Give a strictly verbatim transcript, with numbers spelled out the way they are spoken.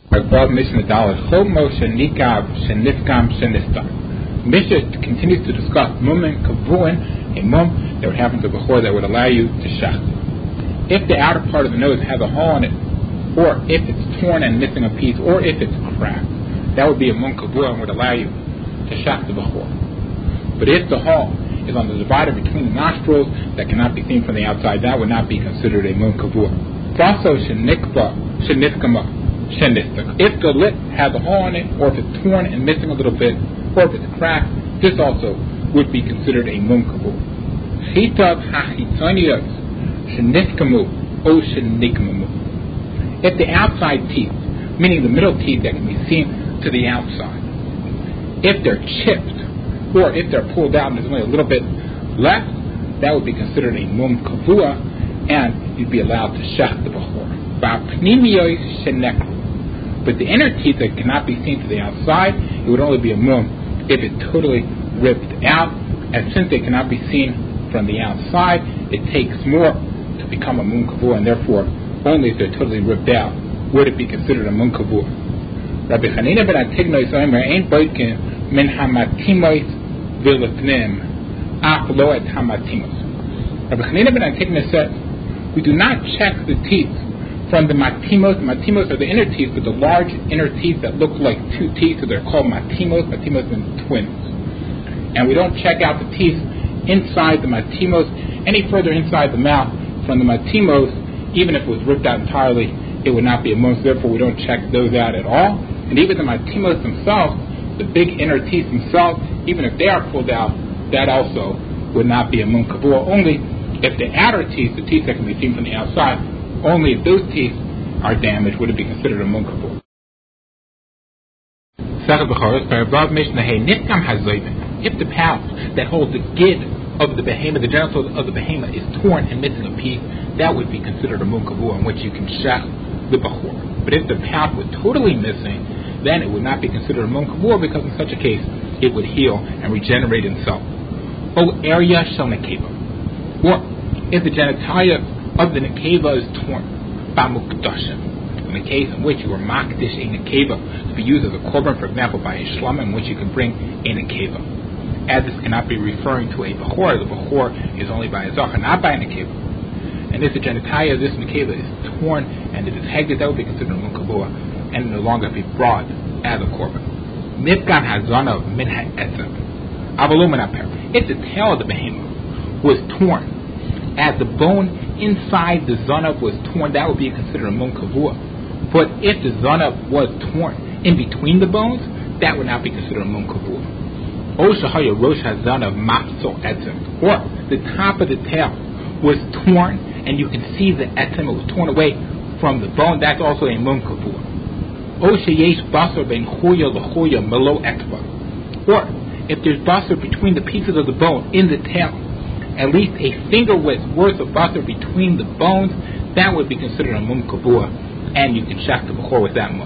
Above Mishnah Dalet, Chomo Shenikav Shenifkam Shenistam. Mishnah continues to discuss Mumin Kavuin, a mum that would happen to Bechor that would allow you to shach. If the outer part of the nose has a hole in it, or if it's torn and missing a piece, or if it's cracked, that would be a mum Kavuin and would allow you to shach the Bechor. But if the hole is on the divider between the nostrils that cannot be seen from the outside, that would not be considered a mum Kavuin. Also, Shenikva Shenifkama. If the lip has a hole in it, or if it's torn and missing a little bit, or if it's cracked, this also would be considered a mum kabul. Chitav hachitzonios shenifkamu o shenikmamu. If the outside teeth, meaning the middle teeth that can be seen to the outside, if they're chipped, or if they're pulled out and there's only a little bit left, that would be considered a mum kavua, and you'd be allowed to shach the bechor. Ba'pnimiyos shenekru. But the inner teeth that cannot be seen to the outside, it would only be a mum if it totally ripped out. And since they cannot be seen from the outside, it takes more to become a mum kavua, and therefore only if they're totally ripped out would it be considered a mum kavua. Rabbi Chanina ben Antignos Omer ain't boitkin min hamatimos vilipnim ach lo et hamatimos. Rabbi Chanina ben Antignos said, we do not check the teeth from the matimos. Matimos are the inner teeth, but the large inner teeth that look like two teeth, so they're called matimos. Matimos mean twins. And we don't check out the teeth inside the matimos any further inside the mouth from the matimos. Even if it was ripped out entirely, it would not be a mum, so therefore we don't check those out at all. And even the matimos themselves, the big inner teeth themselves, even if they are pulled out, that also would not be a mum kabul. Only if the outer teeth, the teeth that can be seen from the outside, only if those teeth are damaged would it be considered a mum kabul. If the pouch that holds the gid of the behemoth, the genitals of the behemoth, is torn and missing a piece, that would be considered a mum kabul in which you can shach the bechor. But if the pouch was totally missing, then it would not be considered a mum kabul, because in such a case it would heal and regenerate itself. O area shel nekeva. Or if the genitalia of the nekeva is torn, ba'mukdashim, in the case in which you are makdish a nekeva to be used as a korban, for example, by a shlama, in which you can bring a nekeva. As this cannot be referring to a bechor, the bechor is only by a zachar, not by a nekeva. And if the genitalia of this nekeva is torn and it is heged, that would be considered a mum kabul and no longer be brought as a korban. Nifkan hazanav min ha'etzem avalum aper. If the tail of the behemoth was torn, as the bone inside the zanav was torn, that would be considered a mum kavua. But if the zanav was torn in between the bones, that would not be considered a mum kavua. O shahaya rosh hazanav mafso etzem. Or the top of the tail was torn, and you can see the etzem, it was torn away from the bone, that's also a mum kavua. O sheyesh basar ben choya lechoya melo etva. Or if there's basar between the pieces of the bone in the tail, at least a finger width worth of basar between the bones, that would be considered a mum kavua, and you can shach the bechor with that mum.